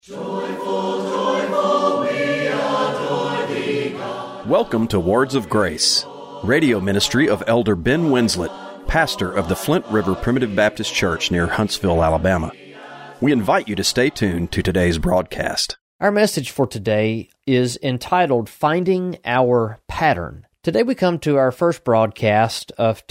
Joyful, joyful, we adore thee, God. Welcome to Words of Grace, radio ministry of Elder Ben Winslet, pastor of the Flint River Primitive Baptist Church near Huntsville, Alabama. We invite you to stay tuned to today's broadcast. Our message for today is entitled, Finding Our Pattern. Today we come to our first broadcast of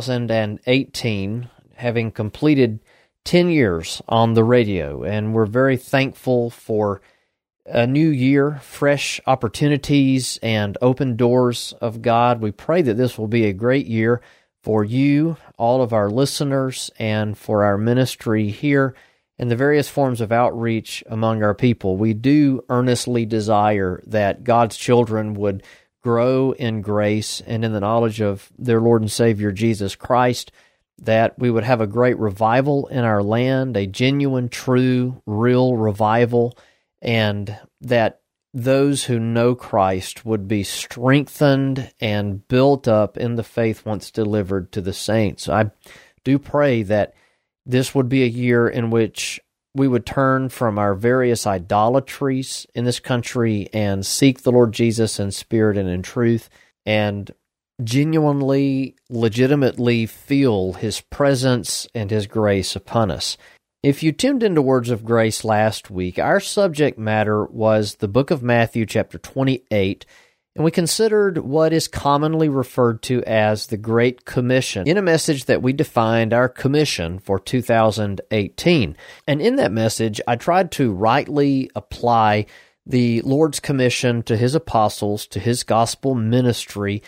2018, having completed 10 years on the radio, and we're very thankful for a new year, fresh opportunities, and open doors of God. We pray that this will be a great year for you, all of our listeners, and for our ministry here and the various forms of outreach among our people. We do earnestly desire that God's children would grow in grace and in the knowledge of their Lord and Savior Jesus Christ, that we would have a great revival in our land, a genuine, true, real revival, and that those who know Christ would be strengthened and built up in the faith once delivered to the saints. I do pray that this would be a year in which we would turn from our various idolatries in this country and seek the Lord Jesus in spirit and in truth, and genuinely, legitimately feel His presence and His grace upon us. If you tuned into Words of Grace last week, our subject matter was the book of Matthew, chapter 28, and we considered what is commonly referred to as the Great Commission. In a message that we defined our commission for 2018. And in that message, I tried to rightly apply the Lord's commission to His apostles, to His gospel ministry,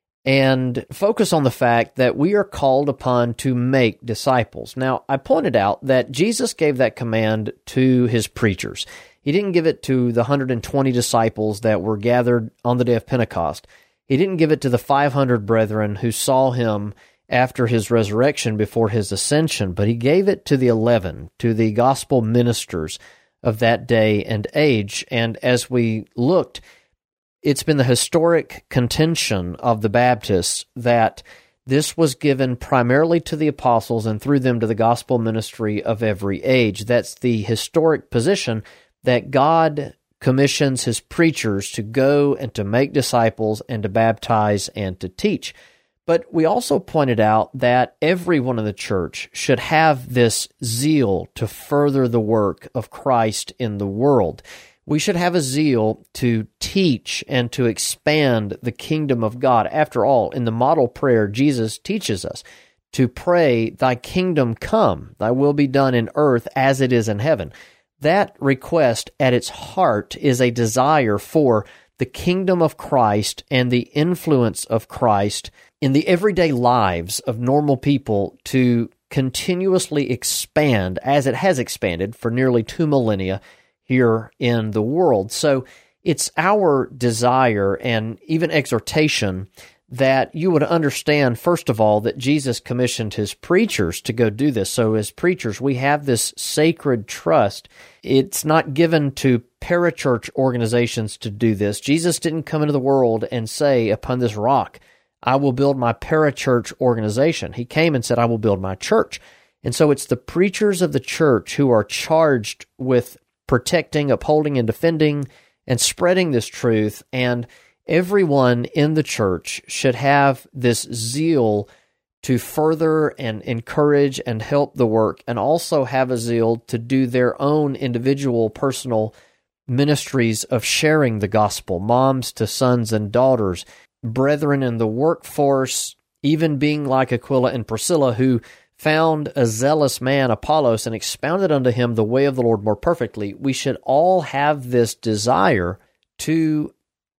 and focus on the fact that we are called upon to make disciples. Now, I pointed out that Jesus gave that command to His preachers. He didn't give it to the 120 disciples that were gathered on the day of Pentecost. He didn't give it to the 500 brethren who saw Him after His resurrection before His ascension, but He gave it to the 11, to the gospel ministers of that day and age. And as we looked, it's been the historic contention of the Baptists that this was given primarily to the apostles and through them to the gospel ministry of every age. That's the historic position that God commissions His preachers to go and to make disciples and to baptize and to teach. But we also pointed out that everyone in the church should have this zeal to further the work of Christ in the world. We should have a zeal to teach and to expand the kingdom of God. After all, in the model prayer, Jesus teaches us to pray, Thy kingdom come, Thy will be done in earth as it is in heaven. That request at its heart is a desire for the kingdom of Christ and the influence of Christ in the everyday lives of normal people to continuously expand as it has expanded for nearly 2 millennia here in the world. So it's our desire and even exhortation that you would understand, first of all, that Jesus commissioned His preachers to go do this. So as preachers, we have this sacred trust. It's not given to parachurch organizations to do this. Jesus didn't come into the world and say, upon this rock, I will build my parachurch organization. He came and said, I will build my church. And so it's the preachers of the church who are charged with protecting, upholding, and defending, and spreading this truth. And everyone in the church should have this zeal to further and encourage and help the work, and also have a zeal to do their own individual personal ministries of sharing the gospel, moms to sons and daughters, brethren in the workforce, even being like Aquila and Priscilla, who found a zealous man, Apollos, and expounded unto him the way of the Lord more perfectly. We should all have this desire to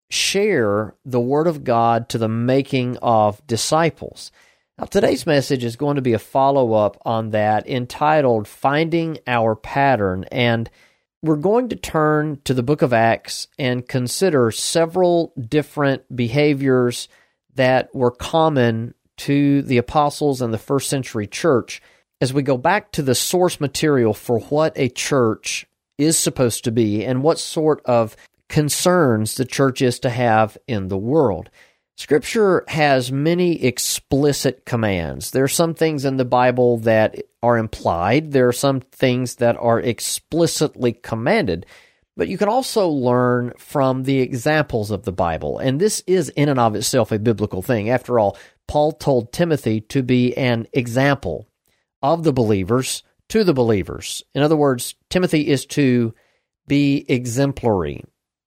share the Word of God to the making of disciples. Now, today's message is going to be a follow-up on that, entitled Finding Our Pattern, and we're going to turn to the book of Acts and consider several different behaviors that were common to the apostles and the first century church as we go back to the source material for what a church is supposed to be and what sort of concerns the church is to have in the world. Scripture has many explicit commands. There are some things in the Bible that are implied. There are some things that are explicitly commanded. But you can also learn from the examples of the Bible. And this is in and of itself a biblical thing. After all, Paul told Timothy to be an example of the believers to the believers. In other words, Timothy is to be exemplary.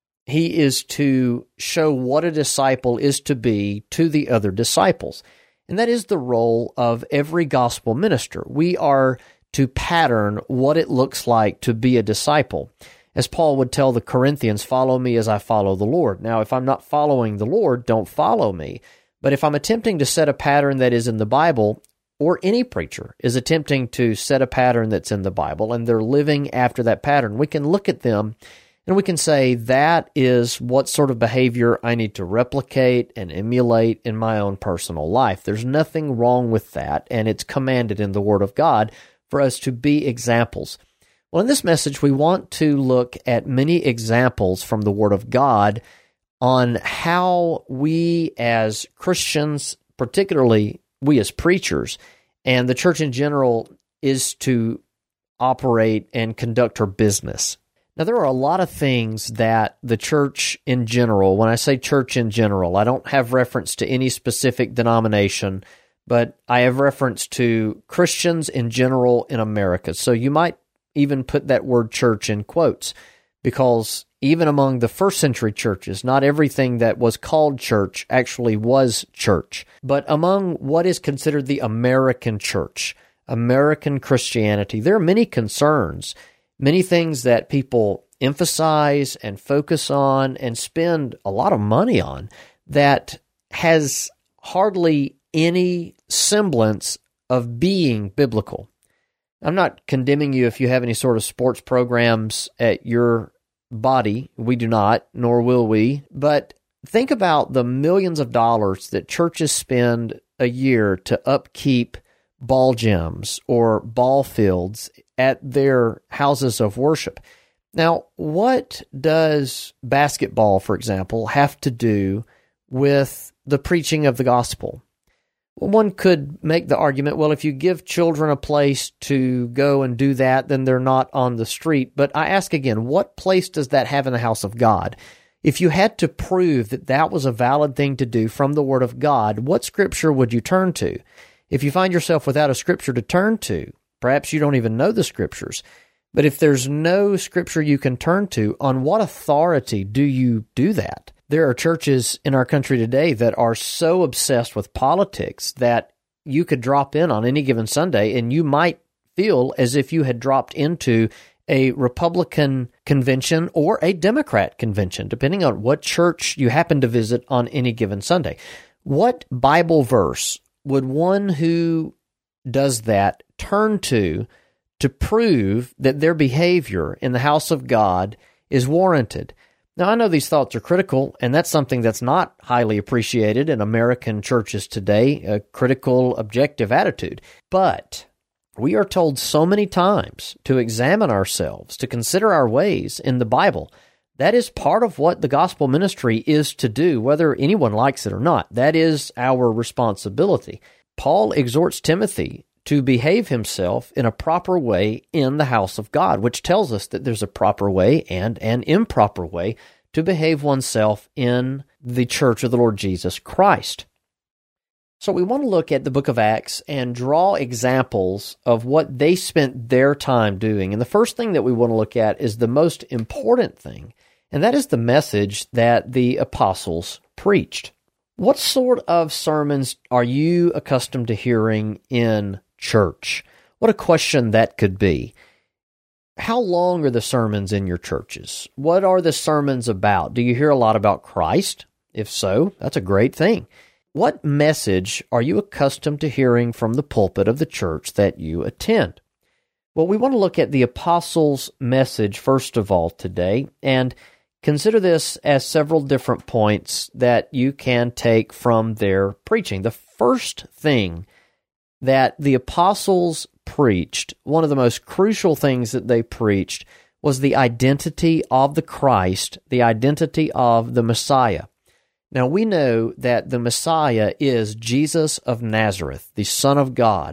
He is to show what a disciple is to be to the other disciples. And that is the role of every gospel minister. We are to pattern what it looks like to be a disciple. As Paul would tell the Corinthians, follow me as I follow the Lord. Now, if I'm not following the Lord, don't follow me. But if I'm attempting to set a pattern that is in the Bible, or any preacher is attempting to set a pattern that's in the Bible, and they're living after that pattern, we can look at them and we can say, that is what sort of behavior I need to replicate and emulate in my own personal life. There's nothing wrong with that, and it's commanded in the Word of God for us to be examples. Well, in this message, we want to look at many examples from the Word of God on how we as Christians, particularly we as preachers, and the church in general, is to operate and conduct her business. Now, there are a lot of things that the church in general, when I say church in general, I don't have reference to any specific denomination, but I have reference to Christians in general in America. So you might even put that word church in quotes, because even among the first century churches, not everything that was called church actually was church. But among what is considered the American church, American Christianity, there are many concerns, many things that people emphasize and focus on and spend a lot of money on that has hardly any semblance of being biblical. I'm not condemning you if you have any sort of sports programs at your body. We do not, nor will we. But think about the millions of dollars that churches spend a year to upkeep ball gyms or ball fields at their houses of worship. Now, what does basketball, for example, have to do with the preaching of the gospel? Well, one could make the argument, well, if you give children a place to go and do that, then they're not on the street. But I ask again, what place does that have in the house of God? If you had to prove that that was a valid thing to do from the Word of God, what scripture would you turn to? If you find yourself without a scripture to turn to, perhaps you don't even know the scriptures. But if there's no scripture you can turn to, on what authority do you do that? There are churches in our country today that are so obsessed with politics that you could drop in on any given Sunday and you might feel as if you had dropped into a Republican convention or a Democrat convention, depending on what church you happen to visit on any given Sunday. What Bible verse would one who does that turn to prove that their behavior in the house of God is warranted? Now, I know these thoughts are critical, and that's something that's not highly appreciated in American churches today, a critical, objective attitude. But we are told so many times to examine ourselves, to consider our ways in the Bible. That is part of what the gospel ministry is to do, whether anyone likes it or not. That is our responsibility. Paul exhorts Timothy to behave himself in a proper way in the house of God, which tells us that there's a proper way and an improper way to behave oneself in the church of the Lord Jesus Christ. So we want to look at the book of Acts and draw examples of what they spent their time doing. And the first thing that we want to look at is the most important thing, and that is the message that the apostles preached. What sort of sermons are you accustomed to hearing in church? What a question that could be. How long are the sermons in your churches? What are the sermons about? Do you hear a lot about Christ? If so, that's a great thing. What message are you accustomed to hearing from the pulpit of the church that you attend? Well, we want to look at the apostles' message first of all today, and consider this as several different points that you can take from their preaching. The first thing that the apostles preached, one of the most crucial things that they preached, was the identity of the Christ, the identity of the Messiah. Now, we know that the Messiah is Jesus of Nazareth, the Son of God.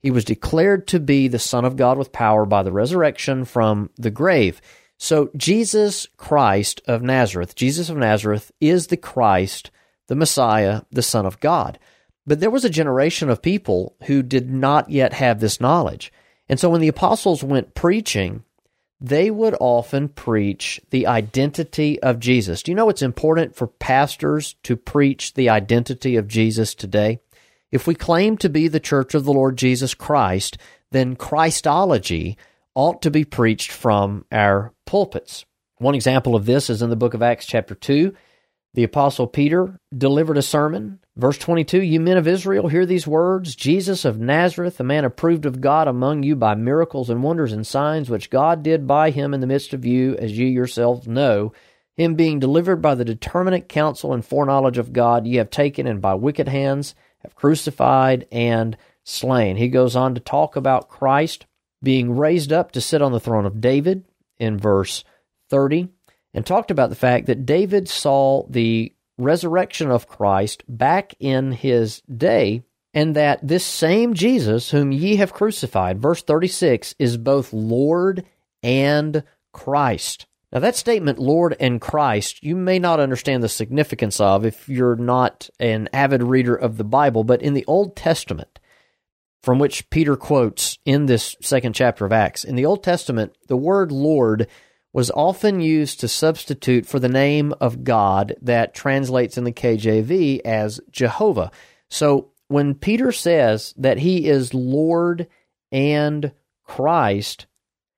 He was declared to be the Son of God with power by the resurrection from the grave. So Jesus Christ of Nazareth, Jesus of Nazareth is the Christ, the Messiah, the Son of God. But there was a generation of people who did not yet have this knowledge. And so when the apostles went preaching, they would often preach the identity of Jesus. Do you know it's important for pastors to preach the identity of Jesus today? If we claim to be the church of the Lord Jesus Christ, then Christology ought to be preached from our pulpits. One example of this is in the book of Acts chapter 2. The apostle Peter delivered a sermon. Verse 22, "You men of Israel, hear these words. Jesus of Nazareth, a man approved of God among you by miracles and wonders and signs, which God did by him in the midst of you, as ye yourselves know. Him being delivered by the determinate counsel and foreknowledge of God, ye have taken, and by wicked hands have crucified and slain." He goes on to talk about Christ being raised up to sit on the throne of David in verse 30, and talked about the fact that David saw the resurrection of Christ back in his day, and that this same Jesus whom ye have crucified, verse 36, is both Lord and Christ. Now that statement, Lord and Christ, you may not understand the significance of if you're not an avid reader of the Bible, but in the Old Testament, from which Peter quotes in this second chapter of Acts, in the Old Testament, the word Lord was often used to substitute for the name of God that translates in the KJV as Jehovah. So when Peter says that he is Lord and Christ,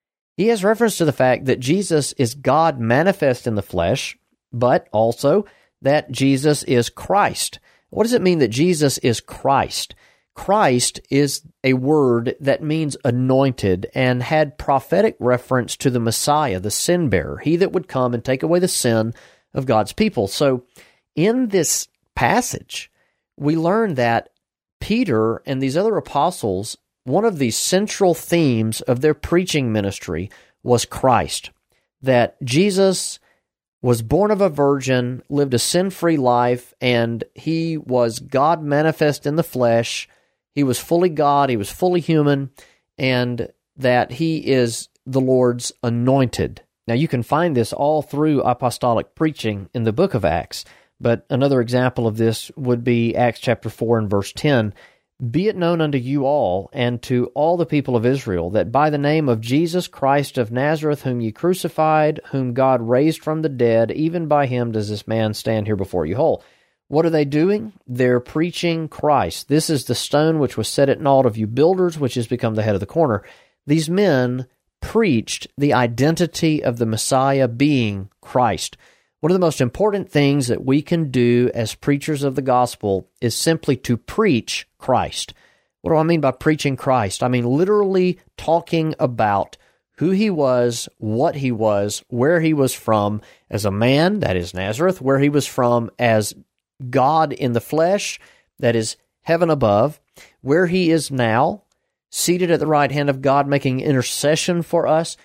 he has reference to the fact that Jesus is God manifest in the flesh, but also that Jesus is Christ. What does it mean that Jesus is Christ? Christ is a word that means anointed and had prophetic reference to the Messiah, the sin bearer, he that would come and take away the sin of God's people. So in this passage, we learn that Peter and these other apostles, one of the central themes of their preaching ministry was Christ, that Jesus was born of a virgin, lived a sin-free life, and he was God manifest in the flesh. He was fully God, he was fully human, and that he is the Lord's anointed. Now, you can find this all through apostolic preaching in the book of Acts, but another example of this would be Acts chapter 4 and verse 10. "Be it known unto you all, and to all the people of Israel, that by the name of Jesus Christ of Nazareth, whom ye crucified, whom God raised from the dead, even by him does this man stand here before you whole." What are they doing? They're preaching Christ. "This is the stone which was set at naught of you builders, which has become the head of the corner." These men preached the identity of the Messiah being Christ. One of the most important things that we can do as preachers of the gospel is simply to preach Christ. What do I mean by preaching Christ? I mean literally talking about who he was, what he was, where he was from as a man, that is Nazareth, where he was from as God in the flesh, that is heaven above, where he is now, seated at the right hand of God, making intercession for us.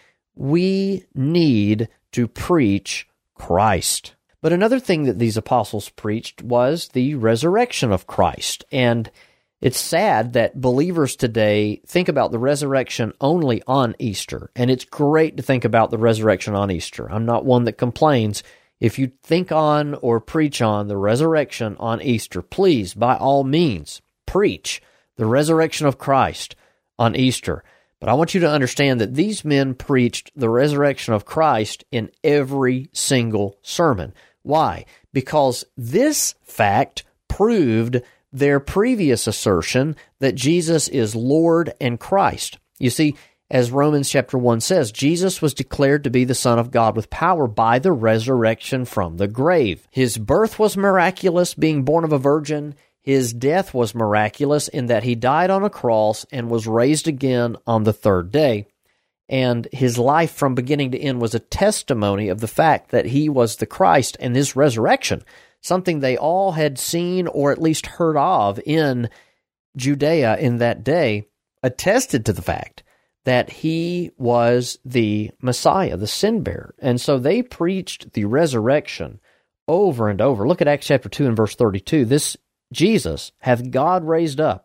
We need to preach Christ. But another thing that these apostles preached was the resurrection of Christ. And it's sad that believers today think about the resurrection only on Easter. And it's great to think about the resurrection on Easter. I'm not one that complains. If you think on or preach on the resurrection on Easter, please, by all means, preach the resurrection of Christ on Easter. But I want you to understand that these men preached the resurrection of Christ in every single sermon. Why? Because this fact proved their previous assertion that Jesus is Lord and Christ. You see, as Romans chapter 1 says, Jesus was declared to be the Son of God with power by the resurrection from the grave. His birth was miraculous, being born of a virgin. His death was miraculous in that he died on a cross and was raised again on the third day. And his life from beginning to end was a testimony of the fact that he was the Christ, and this resurrection, something they all had seen or at least heard of in Judea in that day, attested to the fact that he was the Messiah, the sin bearer. And so they preached the resurrection over and over. Look at Acts chapter 2 and verse 32. "This Jesus hath God raised up,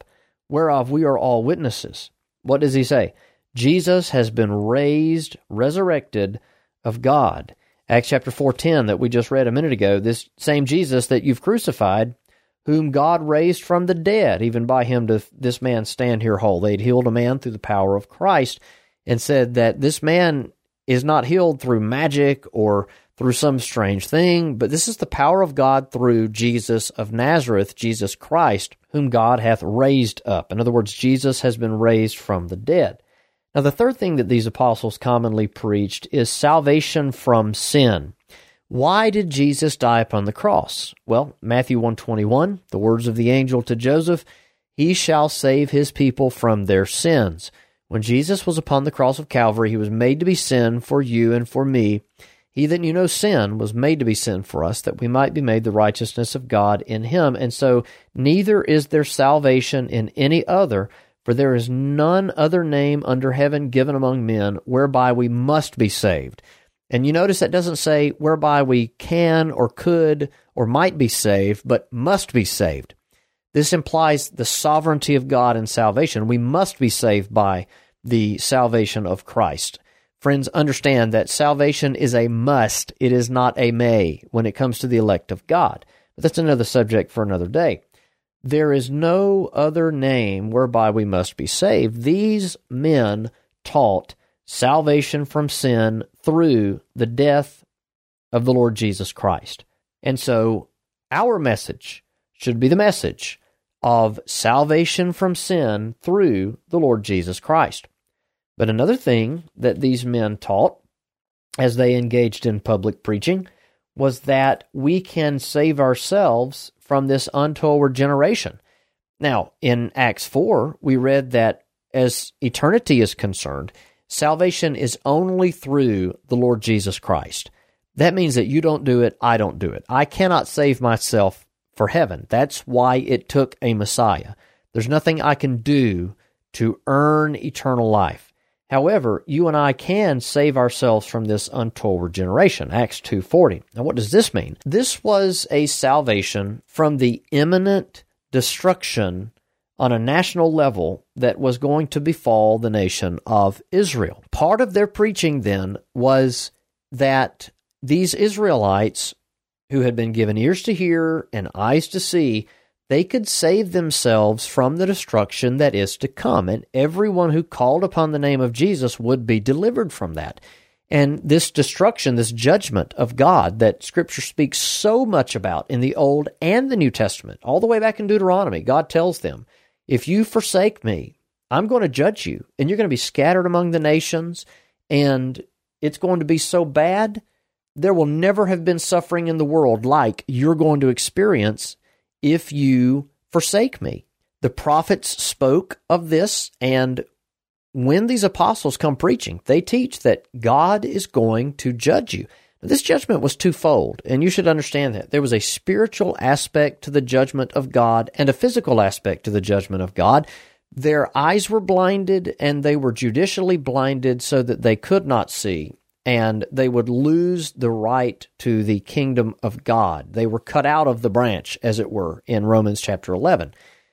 whereof we are all witnesses. What does he say? Jesus has been raised, resurrected of God. Acts chapter 4:10 that we just read a minute ago, this same Jesus that you've crucified, whom God raised from the dead, even by him doth this man stand here whole. They'd healed a man through the power of Christ and said that this man is not healed through magic or through some strange thing, but this is the power of God through Jesus of Nazareth, Jesus Christ, whom God hath raised up. In other words, Jesus has been raised from the dead. Now, the third thing that these apostles commonly preached is salvation from sin. Why did Jesus die upon the cross? Well, Matthew 1:21, the words of the angel to Joseph, he shall save his people from their sins. When Jesus was upon the cross of Calvary, he was made to be sin for you and for me. He that knew no sin was made to be sin for us, that we might be made the righteousness of God in him. And so neither is there salvation in any other, for there is none other name under heaven given among men whereby we must be saved. And you notice that doesn't say whereby we can or could or might be saved, but must be saved. This implies the sovereignty of God in salvation. We must be saved by the salvation of Christ. Friends, understand that salvation is a must. It is not a may when it comes to the elect of God. But that's another subject for another day. There is no other name whereby we must be saved. These men taught salvation from sin through the death of the Lord Jesus Christ. And so our message should be the message of salvation from sin through the Lord Jesus Christ. But another thing that these men taught as they engaged in public preaching was that we can save ourselves from this untoward generation. Now, in Acts 4, we read that as eternity is concerned, salvation is only through the Lord Jesus Christ. That means that you don't do it, I don't do it. I cannot save myself for heaven. That's why it took a Messiah. There's nothing I can do to earn eternal life. However, you and I can save ourselves from this untoward generation, Acts 2:40. Now, what does this mean? This was a salvation from the imminent destruction on a national level that was going to befall the nation of Israel. Part of their preaching then was that these Israelites, who had been given ears to hear and eyes to see, they could save themselves from the destruction that is to come, and everyone who called upon the name of Jesus would be delivered from that. And this destruction, this judgment of God that Scripture speaks so much about in the Old and the New Testament, all the way back in Deuteronomy, God tells them, if you forsake me, I'm going to judge you, and you're going to be scattered among the nations, and it's going to be so bad, there will never have been suffering in the world like you're going to experience if you forsake me. The prophets spoke of this, and when these apostles come preaching, they teach that God is going to judge you. Now, this judgment was twofold, and you should understand that. There was a spiritual aspect to the judgment of God and a physical aspect to the judgment of God. Their eyes were blinded, and they were judicially blinded so that they could not see, and they would lose the right to the kingdom of God. They were cut out of the branch, as it were, in Romans chapter 11.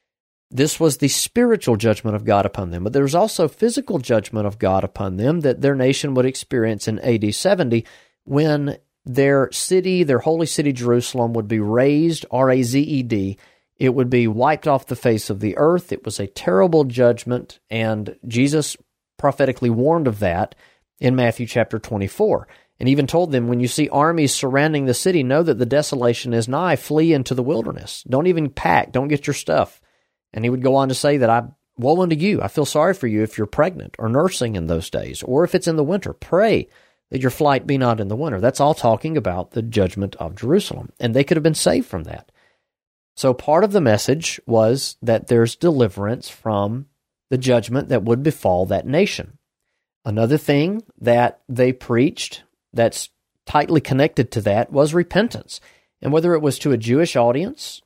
This was the spiritual judgment of God upon them, but there was also physical judgment of God upon them that their nation would experience in AD 70 when their city, their holy city Jerusalem, would be razed, R-A-Z-E-D. It would be wiped off the face of the earth. It was a terrible judgment, and Jesus prophetically warned of that in Matthew chapter 24, and even told them, when you see armies surrounding the city, know that the desolation is nigh, flee into the wilderness. Don't even pack, don't get your stuff. And he would go on to say that, woe unto you, I feel sorry for you if you're pregnant or nursing in those days, or if it's in the winter, pray that your flight be not in the winter. That's all talking about the judgment of Jerusalem, and they could have been saved from that. So part of the message was that there's deliverance from the judgment that would befall that nation. Another thing that they preached that's tightly connected to that was repentance. And whether it was to a Jewish audience,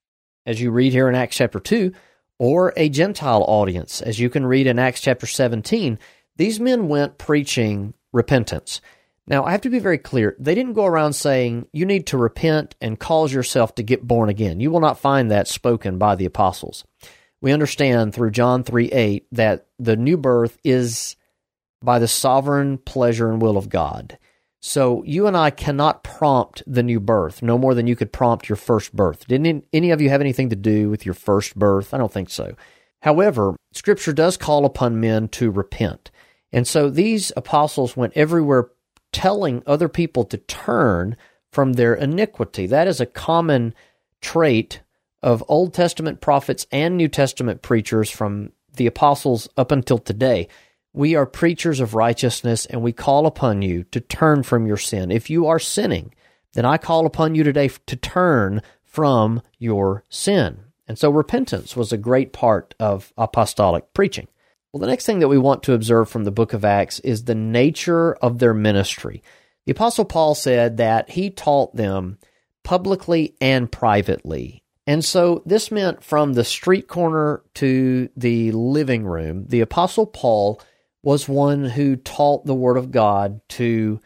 as you read here in Acts chapter 2, or a Gentile audience, as you can read in Acts chapter 17, these men went preaching repentance. Now, I have to be very clear. They didn't go around saying, you need to repent and cause yourself to get born again. You will not find that spoken by the apostles. we understand through John 3:8 that the new birth is by the sovereign pleasure and will of God. So you and I cannot prompt the new birth, no more than you could prompt your first birth. Didn't any of you have anything to do with your first birth? I don't think so. However, Scripture does call upon men to repent. And so these apostles went everywhere telling other people to turn from their iniquity. That is a common trait of Old Testament prophets and New Testament preachers from the apostles up until today. We are preachers of righteousness, and we call upon you to turn from your sin. If you are sinning, then I call upon you today to turn from your sin. And so repentance was a great part of apostolic preaching. Well, the next thing that we want to observe from the book of Acts is the nature of their ministry. The Apostle Paul said that he taught them publicly and privately. And so this meant from the street corner to the living room. The Apostle Paul was one who taught the Word of God to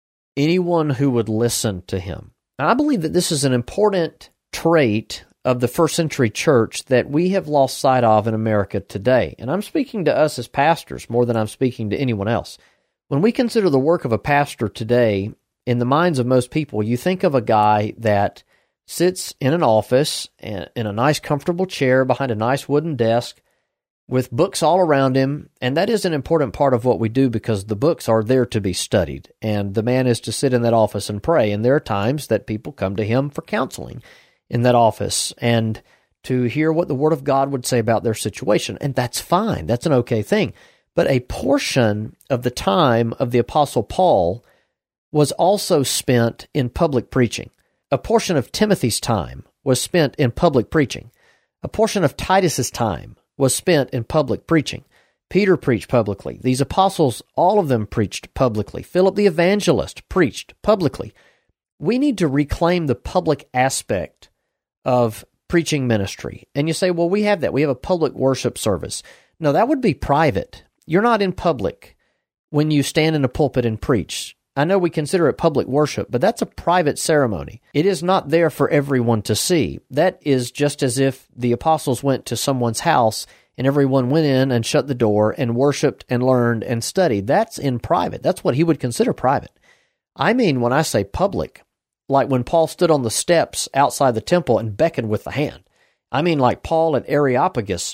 anyone who would listen to him. And I believe that this is an important trait of the first century church that we have lost sight of in America today. And I'm speaking to us as pastors more than I'm speaking to anyone else. When we consider the work of a pastor today, in the minds of most people, you think of a guy that sits in an office in a nice comfortable chair behind a nice wooden desk with books all around him, and that is an important part of what we do because the books are there to be studied, and the man is to sit in that office and pray, and there are times that people come to him for counseling in that office and to hear what the Word of God would say about their situation, and that's fine. That's an okay thing. But a portion of the time of the Apostle Paul was also spent in public preaching. A portion of Timothy's time was spent in public preaching. A portion of Titus's time was spent in public preaching. Peter preached publicly. These apostles, all of them preached publicly. Philip the evangelist preached publicly. We need to reclaim the public aspect of preaching ministry. And you say, well, we have that. We have a public worship service. No, that would be private. You're not in public when you stand in a pulpit and preach. I know we consider it public worship, but that's a private ceremony. It is not there for everyone to see. That is just as if the apostles went to someone's house and everyone went in and shut the door and worshiped and learned and studied. That's in private. That's what he would consider private. I mean, when I say public, like when Paul stood on the steps outside the temple and beckoned with the hand. I mean like Paul at Areopagus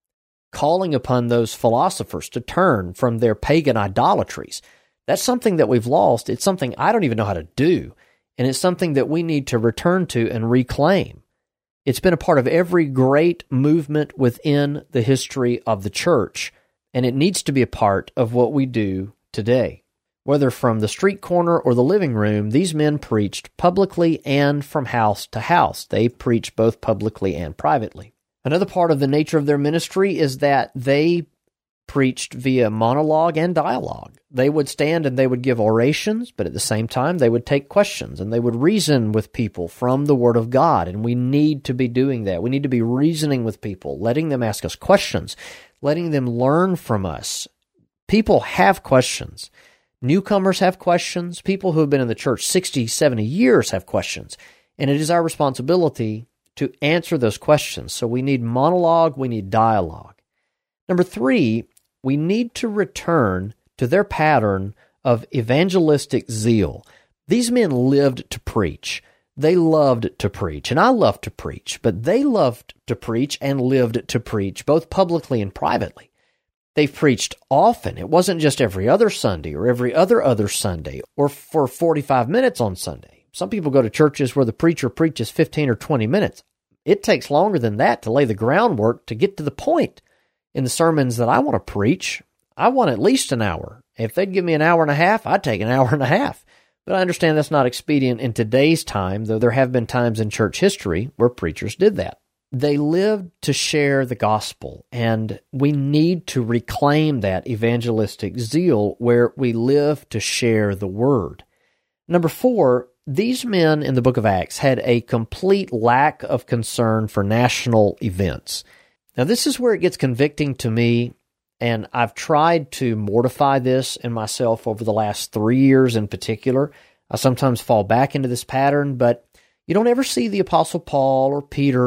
calling upon those philosophers to turn from their pagan idolatries. That's something that we've lost. It's something I don't even know how to do, and it's something that we need to return to and reclaim. It's been a part of every great movement within the history of the church, and it needs to be a part of what we do today. Whether from the street corner or the living room, these men preached publicly and from house to house. They preached both publicly and privately. Another part of the nature of their ministry is that they preached via monologue and dialogue. They would stand and they would give orations, but at the same time they would take questions and they would reason with people from the Word of God, and we need to be doing that. We need to be reasoning with people, letting them ask us questions, letting them learn from us. People have questions. Newcomers have questions. People who have been in the church 60, 70 years have questions, and it is our responsibility to answer those questions. So we need monologue, we need dialogue. Number 3, we need to return to their pattern of evangelistic zeal. These men lived to preach. They loved to preach, and I love to preach, but they loved to preach and lived to preach, both publicly and privately. They preached often. It wasn't just every other Sunday or every other Sunday or for 45 minutes on Sunday. Some people go to churches where the preacher preaches 15 or 20 minutes. It takes longer than that to lay the groundwork to get to the point. In the sermons that I want to preach, I want at least an hour. If they'd give me an hour and a half, I'd take an hour and a half. But I understand that's not expedient in today's time, though there have been times in church history where preachers did that. They lived to share the gospel, and we need to reclaim that evangelistic zeal where we live to share the word. Number 4, these men in the book of Acts had a complete lack of concern for national events. Now, this is where it gets convicting to me, and I've tried to mortify this in myself over the last 3 years in particular. I sometimes fall back into this pattern, but you don't ever see the Apostle Paul or Peter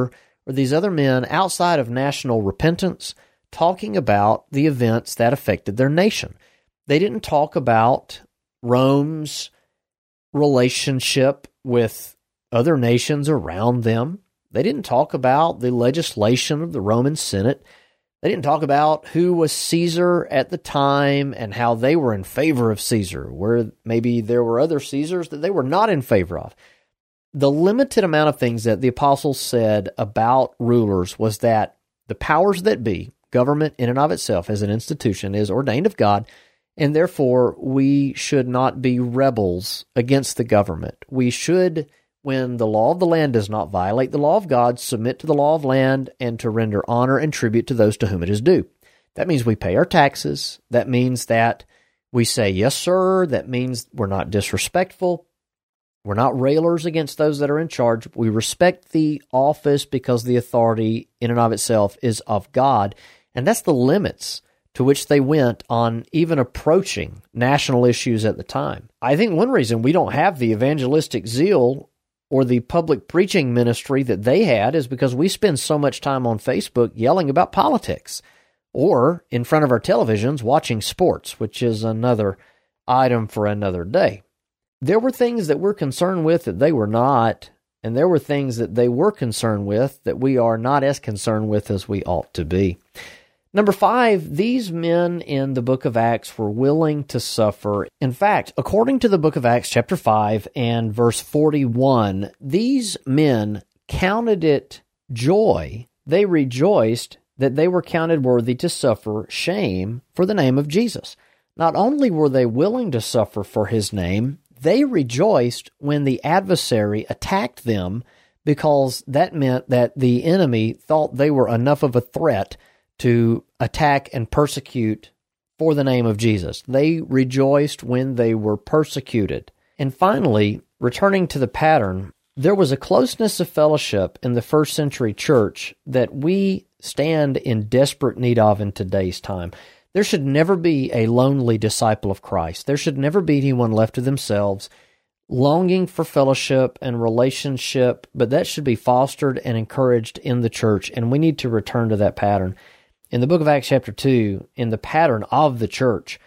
or these other men outside of national repentance talking about the events that affected their nation. They didn't talk about Rome's relationship with other nations around them. They didn't talk about the legislation of the Roman Senate. They didn't talk about who was Caesar at the time and how they were in favor of Caesar, where maybe there were other Caesars that they were not in favor of. The limited amount of things that the apostles said about rulers was that the powers that be, government in and of itself as an institution, is ordained of God, and therefore we should not be rebels against the government. We should, when the law of the land does not violate the law of God, submit to the law of land and to render honor and tribute to those to whom it is due. That means we pay our taxes. That means that we say, yes, sir. That means we're not disrespectful. We're not railers against those that are in charge. We respect the office because the authority in and of itself is of God. And that's the limits to which they went on even approaching national issues at the time. I think one reason we don't have the evangelistic zeal or the public preaching ministry that they had is because we spend so much time on Facebook yelling about politics or in front of our televisions watching sports, which is another item for another day. There were things that we're concerned with that they were not, and there were things that they were concerned with that we are not as concerned with as we ought to be. Number 5, these men in the book of Acts were willing to suffer. In fact, according to the book of Acts chapter 5 and verse 41, these men counted it joy. They rejoiced that they were counted worthy to suffer shame for the name of Jesus. Not only were they willing to suffer for his name, they rejoiced when the adversary attacked them because that meant that the enemy thought they were enough of a threat to attack and persecute for the name of Jesus. They rejoiced when they were persecuted. And finally, returning to the pattern, there was a closeness of fellowship in the first century church that we stand in desperate need of in today's time. There should never be a lonely disciple of Christ. There should never be anyone left to themselves, longing for fellowship and relationship, but that should be fostered and encouraged in the church, and we need to return to that pattern. In the book of Acts chapter 2, in the pattern of the church,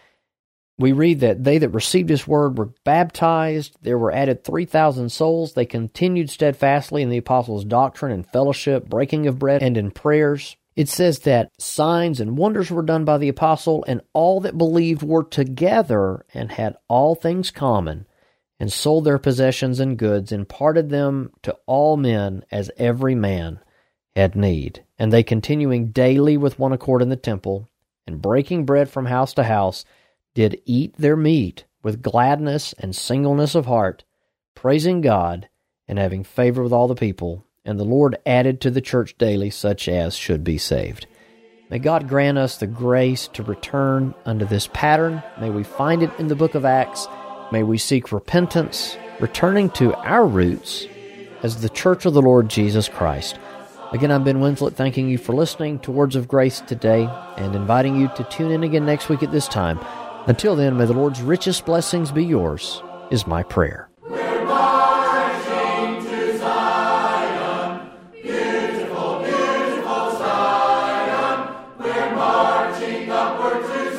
we read that they that received his word were baptized. There were added 3,000 souls. They continued steadfastly in the apostles' doctrine and fellowship, breaking of bread, and in prayers. It says that signs and wonders were done by the apostle, and all that believed were together and had all things common, and sold their possessions and goods, and parted them to all men as every man had need. And they, continuing daily with one accord in the temple, and breaking bread from house to house, did eat their meat with gladness and singleness of heart, praising God, and having favor with all the people. And the Lord added to the church daily such as should be saved. May God grant us the grace to return unto this pattern. May we find it in the book of Acts. May we seek repentance, returning to our roots as the church of the Lord Jesus Christ. Again, I'm Ben Winslet, thanking you for listening to Words of Grace today and inviting you to tune in again next week at this time. Until then, may the Lord's richest blessings be yours, is my prayer. We're marching to Zion, beautiful, beautiful Zion. We're marching upward to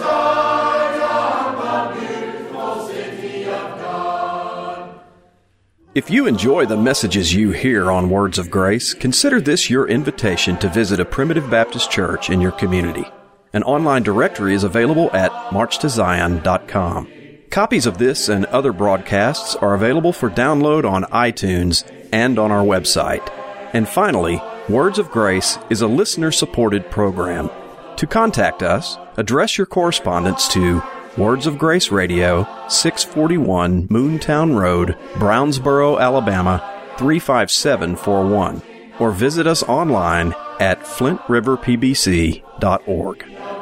Zion, the beautiful city of God. If you enjoy the messages you hear on Words of Grace, consider this your invitation to visit a Primitive Baptist church in your community. An online directory is available at marchtozion.com. Copies of this and other broadcasts are available for download on iTunes and on our website. And finally, Words of Grace is a listener-supported program. To contact us, address your correspondence to Words of Grace Radio, 641 Moontown Road, Brownsboro, Alabama, 35741, or visit us online at flintriverpbc.org.